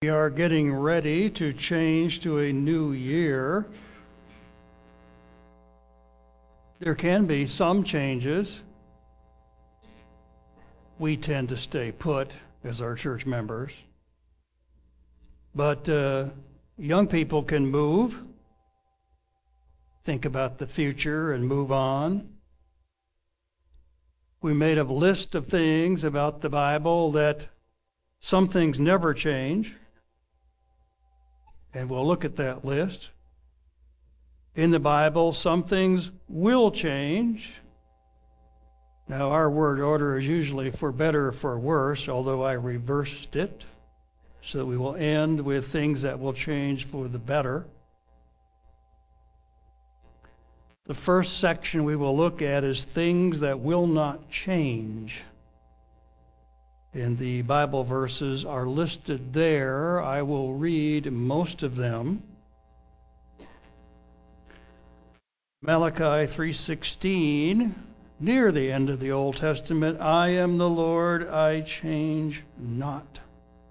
We are getting ready to change to a new year. There can be some changes. We tend to stay put as our church members. But young people can move, think about the future, and move on. We made a list of things about the Bible that some things never change. And we'll look at that list. In the Bible, some things will change. Now, our word order is usually for better or for worse, although I reversed it. So we will end with things that will change for the better. The first section we will look at is things that will not change. And the Bible verses are listed there. I will read most of them. Malachi 3:16, near the end of the Old Testament, I am the Lord, I change not.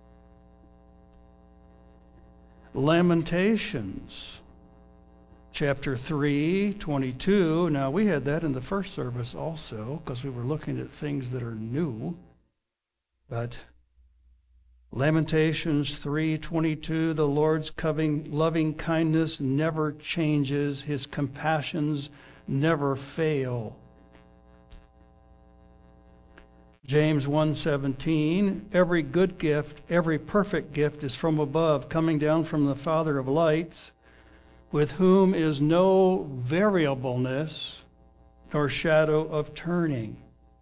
Lamentations chapter 3:22. Now we had that in the first service also, because we were looking at things that are new. But Lamentations 3:22, the Lord's loving kindness never changes, his compassions never fail. James 1:17, every good gift, every perfect gift is from above, coming down from the Father of lights, with whom is no variableness nor shadow of turning.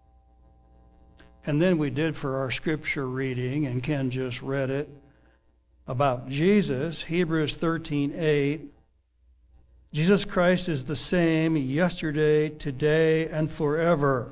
And then we did for our scripture reading, and Ken just read it, about Jesus, Hebrews 13:8. Jesus Christ is the same yesterday, today, and forever.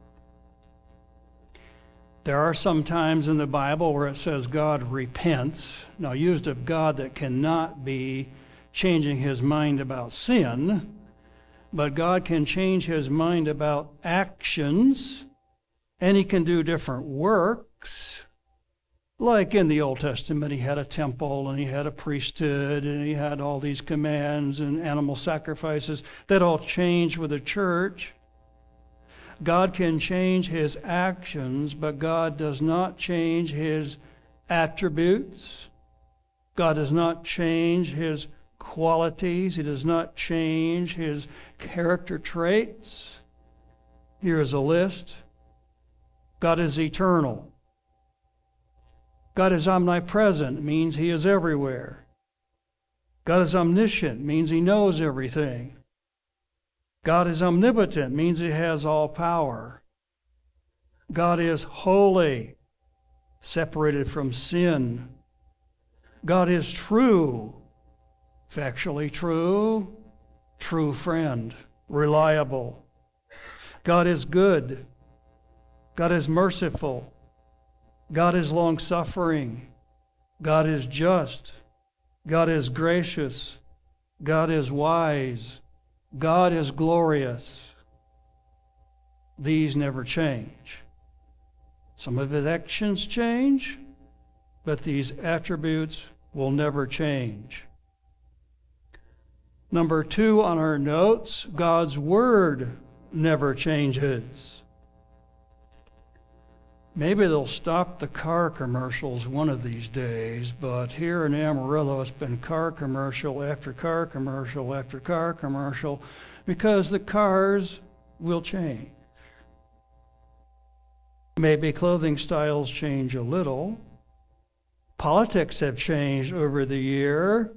There are some times in the Bible where it says God repents. Now, used of God that cannot be changing his mind about sin, but God can change his mind about actions. And he can do different works. Like in the Old Testament, he had a temple and he had a priesthood and he had all these commands and animal sacrifices that all change with the church. God can change his actions, but God does not change his attributes. God does not change his qualities. He does not change his character traits. Here is a list. God is eternal. God is omnipresent, means he is everywhere. God is omniscient, means he knows everything. God is omnipotent, means he has all power. God is holy, separated from sin. God is true, factually true, true friend, reliable. God is good. God is merciful. God is long-suffering. God is just. God is gracious. God is wise. God is glorious. These never change. Some of his actions change, but these attributes will never change. Number 2 on our notes, God's Word never changes. Maybe they'll stop the car commercials one of these days, but here in Amarillo it's been car commercial after car commercial after car commercial because the cars will change. Maybe clothing styles change a little. Politics have changed over the year.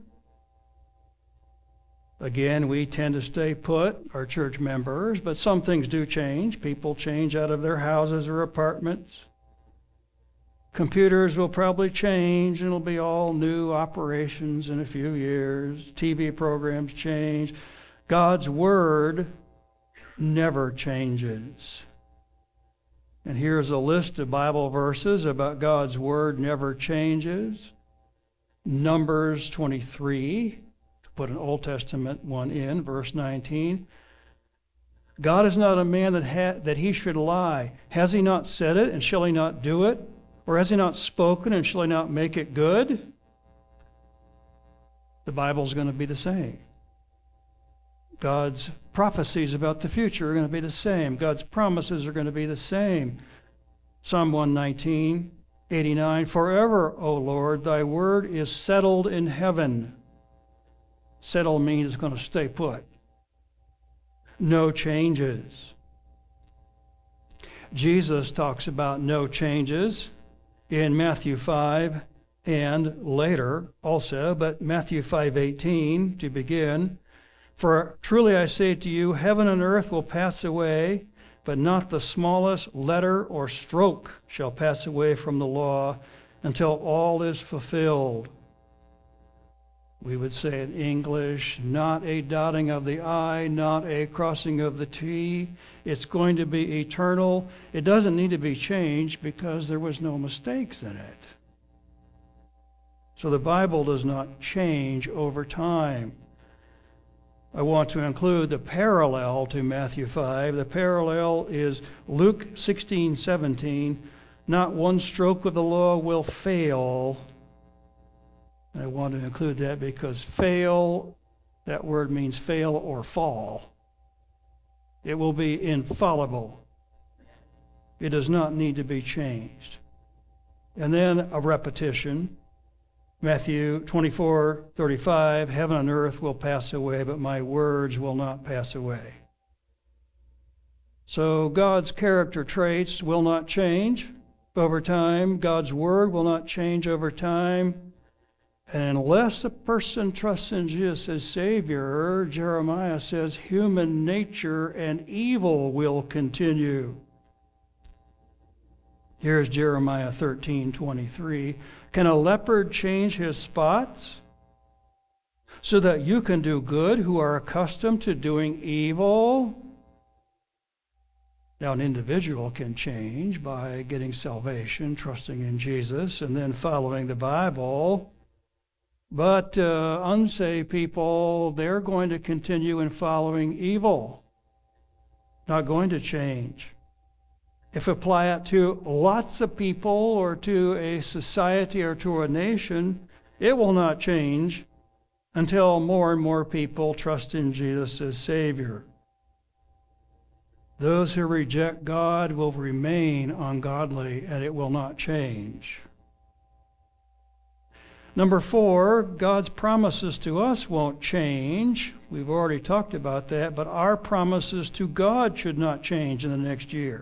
Again, we tend to stay put, our church members, but some things do change. People change out of their houses or apartments. Computers will probably change, and it'll be all new operations in a few years. TV programs change. God's Word never changes. And here's a list of Bible verses about God's Word never changes. Numbers 23. Put an Old Testament one in, verse 19. God is not a man that he should lie. Has he not said it, and shall he not do it? Or has he not spoken, and shall he not make it good? the Bible's going to be the same. God's prophecies about the future are going to be the same. God's promises are going to be the same. Psalm 119:89, forever, O Lord, thy word is settled in heaven. Settled means it's going to stay put. No changes. Jesus talks about no changes in Matthew 5 and later also, but Matthew 5:18 to begin. For truly I say to you, heaven and earth will pass away, but not the smallest letter or stroke shall pass away from the law until all is fulfilled. We would say in English, not a dotting of the I, not a crossing of the T. It's going to be eternal. It doesn't need to be changed because there was no mistakes in it. So the Bible does not change over time. I want to include the parallel to Matthew 5. The parallel is Luke 16:17. Not one stroke of the law will fail. I want to include that because fail, that word means fail or fall. It will be infallible. It does not need to be changed. And then a repetition. Matthew 24:35, heaven and earth will pass away, but my words will not pass away. So God's character traits will not change over time. God's word will not change over time. And unless a person trusts in Jesus as Savior, Jeremiah says human nature and evil will continue. Here's Jeremiah 13:23. Can a leopard change his spots so that you can do good who are accustomed to doing evil? Now, an individual can change by getting salvation, trusting in Jesus, and then following the Bible. But unsaved people, they're going to continue in following evil, not going to change. If apply it to lots of people or to a society or to a nation, it will not change until more and more people trust in Jesus as Savior. Those who reject God will remain ungodly, and it will not change. Number 4, God's promises to us won't change. We've already talked about that, but our promises to God should not change in the next year.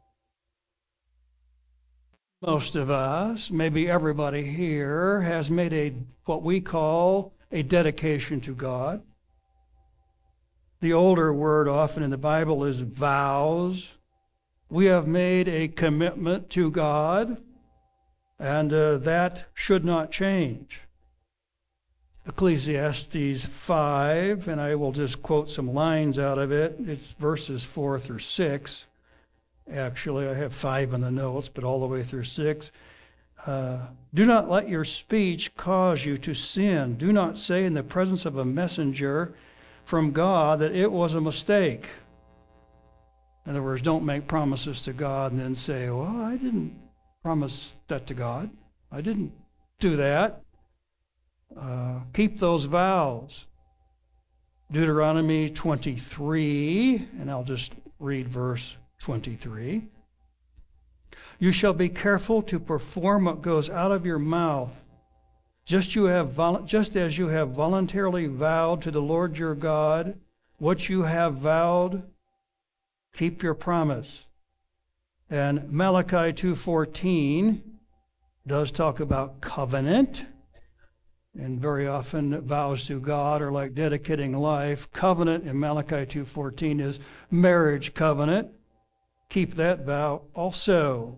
Most of us, maybe everybody here, has made what we call a dedication to God. The older word often in the Bible is vows. We have made a commitment to God, and that should not change. Ecclesiastes 5, and I will just quote some lines out of it. It's verses 4 through 6. Actually, I have 5 in the notes, but all the way through 6. Do not let your speech cause you to sin. Do not say in the presence of a messenger from God that it was a mistake. In other words, don't make promises to God and then say, well, I didn't promise that to God. I didn't do that. Keep those vows. Deuteronomy 23, and I'll just read verse 23. You shall be careful to perform what goes out of your mouth, just as you have voluntarily vowed to the Lord your God. What you have vowed, keep your promise. And Malachi 2:14 does talk about covenant, and very often vows to God are like dedicating life. Covenant in Malachi 2:14 is marriage covenant. Keep that vow also.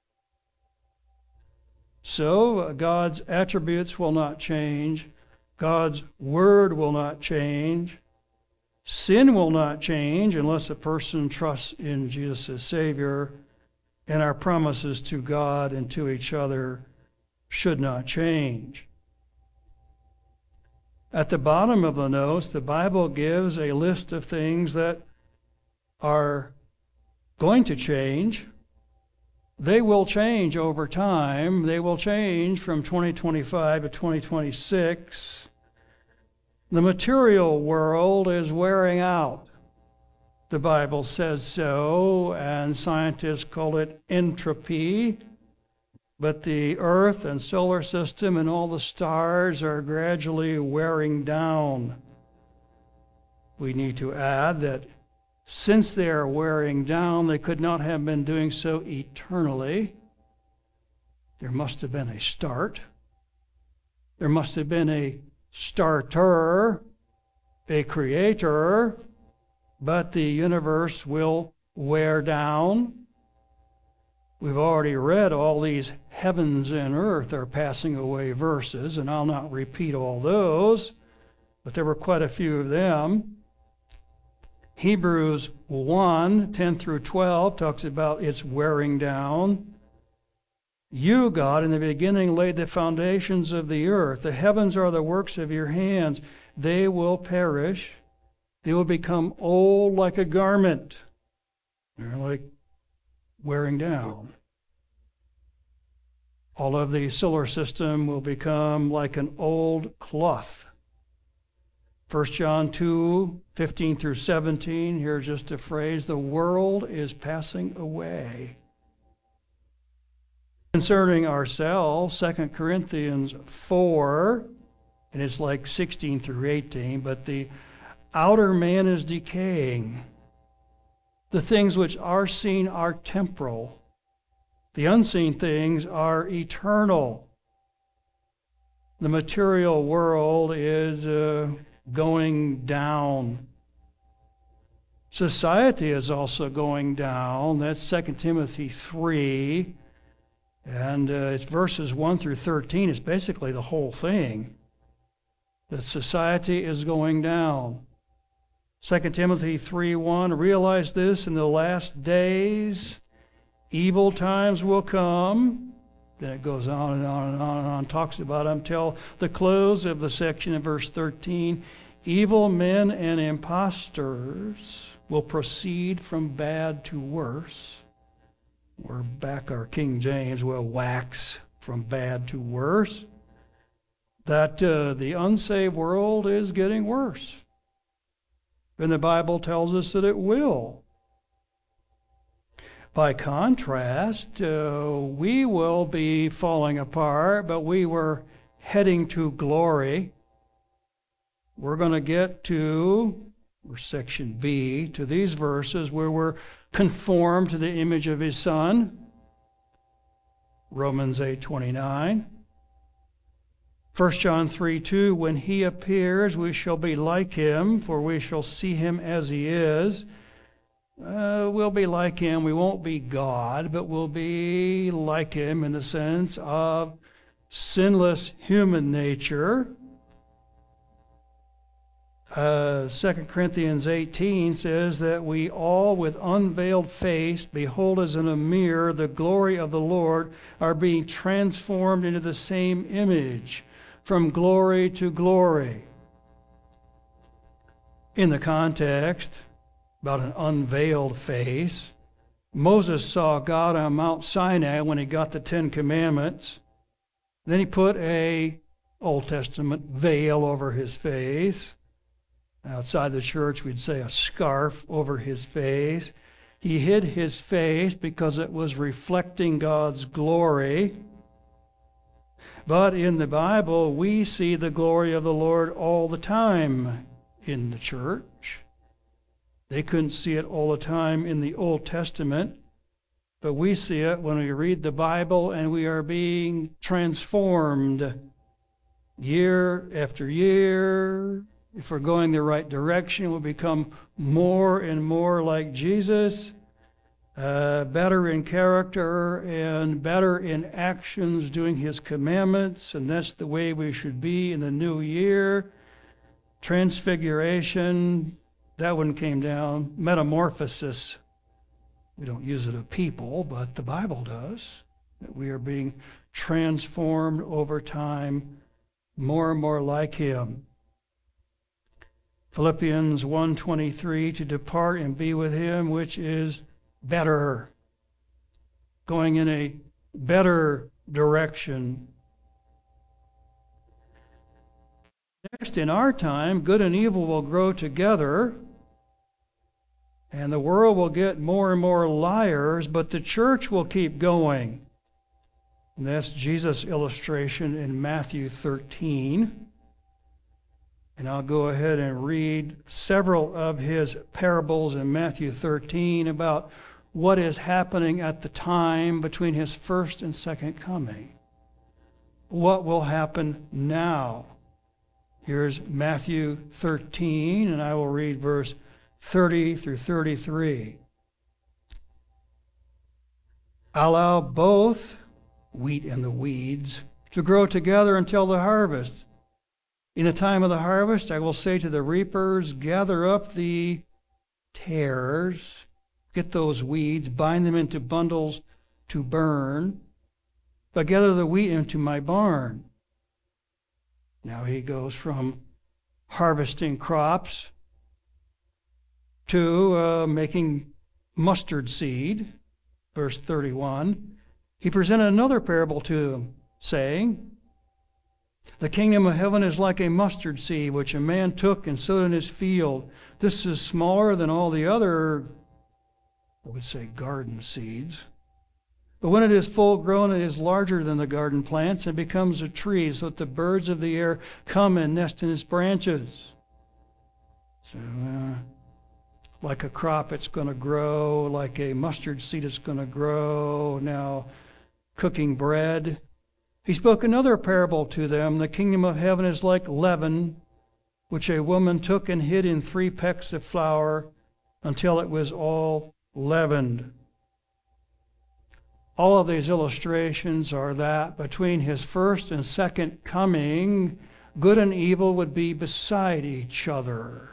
So God's attributes will not change. God's word will not change. Sin will not change unless a person trusts in Jesus as Savior. And our promises to God and to each other should not change. At the bottom of the notes, the Bible gives a list of things that are going to change. They will change over time. They will change from 2025 to 2026. The material world is wearing out. The Bible says so, and scientists call it entropy. But the Earth and solar system and all the stars are gradually wearing down. We need to add that since they are wearing down, they could not have been doing so eternally. There must have been a start. There must have been a starter, a creator, but the universe will wear down. We've already read all these heavens and earth are passing away verses, and I'll not repeat all those, but there were quite a few of them. Hebrews 1:10 through 12 talks about its wearing down. You, God, in the beginning laid the foundations of the earth. The heavens are the works of your hands. They will perish. They will become old like a garment. They're like wearing down. All of the solar system will become like an old cloth. 1 John 2:15 through 17, here's just a phrase, the world is passing away. Concerning ourselves, 2 Corinthians 4, and it's like 16 through 18, but the outer man is decaying. The things which are seen are temporal. The unseen things are eternal. The material world is going down. Society is also going down. That's 2 Timothy 3. And it's verses 1 through 13. It's basically the whole thing. That society is going down. 2 Timothy 3:1, realize this, in the last days, evil times will come. Then it goes on and on and on and on, talks about them till the close of the section in verse 13. Evil men and impostors will proceed from bad to worse. Or back our King James will wax from bad to worse. That the unsaved world is getting worse. And the Bible tells us that it will. By contrast, we will be falling apart, but we were heading to glory. We're going to get to, or section B, to these verses where we're conformed to the image of His Son. Romans 8:29. 1 John 3:2, when He appears, we shall be like Him, for we shall see Him as He is. We'll be like Him. We won't be God, but we'll be like Him in the sense of sinless human nature. 2 Corinthians 18 says that we all with unveiled face behold as in a mirror the glory of the Lord are being transformed into the same image from glory to glory. In the context about an unveiled face, Moses saw God on Mount Sinai when he got the Ten Commandments. Then he put a Old Testament veil over his face. Outside the church, we'd say a scarf over his face. He hid his face because it was reflecting God's glory. But in the Bible, we see the glory of the Lord all the time in the church. They couldn't see it all the time in the Old Testament, but we see it when we read the Bible and we are being transformed year after year. If we're going the right direction, we'll become more and more like Jesus, better in character and better in actions, doing His commandments, and that's the way we should be in the new year. Transfiguration, that one came down. Metamorphosis, we don't use it of people, but the Bible does. That we are being transformed over time, more and more like Him. Philippians 1:23, to depart and be with Him, which is better. Going in a better direction. in our time, good and evil will grow together, and the world will get more and more liars, but the church will keep going. And that's Jesus' illustration in Matthew 13. And I'll go ahead and read several of his parables in Matthew 13 about what is happening at the time between his first and second coming. What will happen now? Here's Matthew 13, and I will read verse 30 through 33. Allow both wheat and the weeds to grow together until the harvest. In the time of the harvest, I will say to the reapers, gather up the tares, get those weeds, bind them into bundles to burn, but gather the wheat into my barn. Now he goes from harvesting crops to making mustard seed. Verse 31. He presented another parable to them, saying, the kingdom of heaven is like a mustard seed, which a man took and sowed in his field. This is smaller than all the other, I would say, garden seeds. But when it is full grown, it is larger than the garden plants and becomes a tree, so that the birds of the air come and nest in its branches. So, like a crop, it's going to grow. Like a mustard seed, it's going to grow. Now, cooking bread. He spoke another parable to them. The kingdom of heaven is like leaven, which a woman took and hid in 3 pecks of flour until it was all leavened. All of these illustrations are that between his first and second coming, good and evil would be beside each other.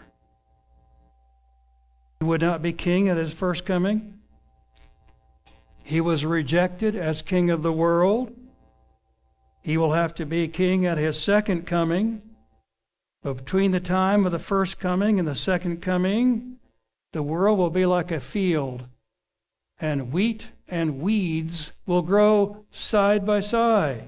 He would not be king at his first coming. He was rejected as king of the world. He will have to be king at his second coming. But between the time of the first coming and the second coming, the world will be like a field, and wheat and weeds will grow side by side.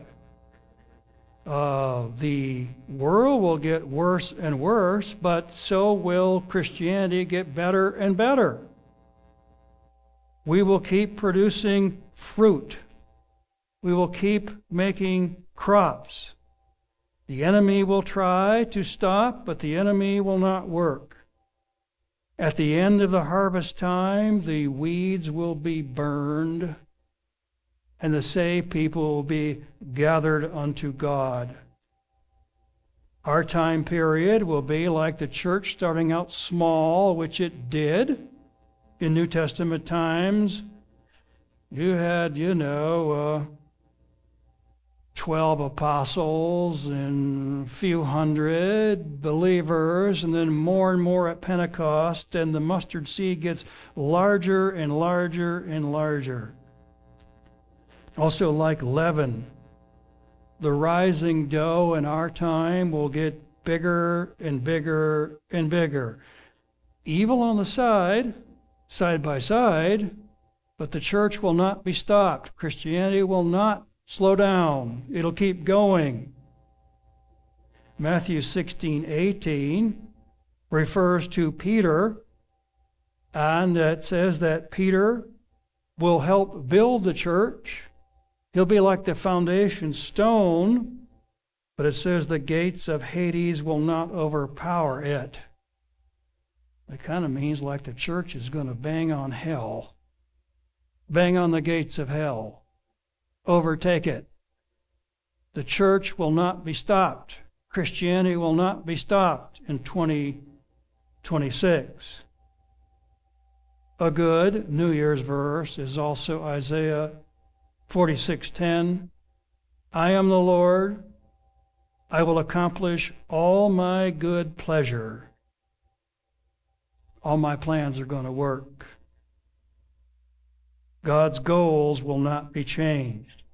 The world will get worse and worse, but so will Christianity get better and better. We will keep producing fruit. We will keep making crops. The enemy will try to stop, but the enemy will not work. At the end of the harvest time, the weeds will be burned, and the saved people will be gathered unto God. Our time period will be like the church starting out small, which it did in New Testament times. You had, 12 apostles and a few hundred believers, and then more and more at Pentecost, and the mustard seed gets larger and larger and larger. Also, like leaven, the rising dough in our time will get bigger and bigger and bigger. Evil on the side by side, but the church will not be stopped. Christianity will not slow down. It'll keep going. Matthew 16:18 refers to Peter, and it says that Peter will help build the church. He'll be like the foundation stone, but it says the gates of Hades will not overpower it. It kind of means like the church is going to bang on hell, bang on the gates of hell, overtake it. The church will not be stopped. Christianity will not be stopped in 2026. A good New Year's verse is also Isaiah 46:10. I am the Lord. I will accomplish all my good pleasure. All my plans are going to work. God's goals will not be changed.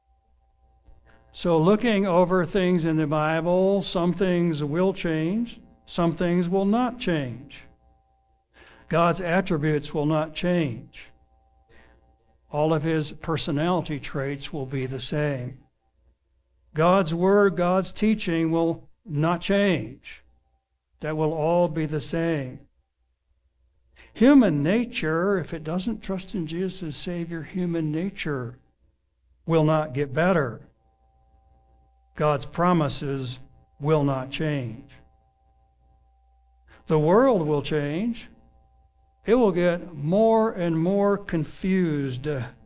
So looking over things in the Bible, some things will change, some things will not change. God's attributes will not change. All of his personality traits will be the same. God's word, God's teaching will not change. That will all be the same. Human nature, if it doesn't trust in Jesus as Savior, human nature will not get better. God's promises will not change. The world will change. It will get more and more confused.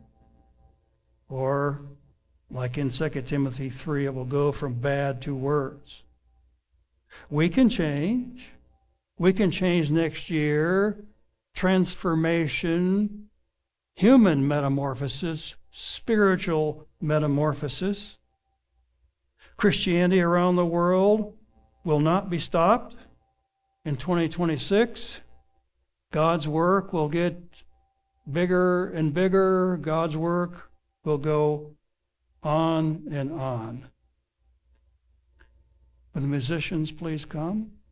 Or, like in 2 Timothy 3, it will go from bad to worse. We can change. We can change next year. Transformation, human metamorphosis, spiritual metamorphosis. Christianity around the world will not be stopped. In 2026, God's work will get bigger and bigger. God's work will go on and on. Will the musicians please come?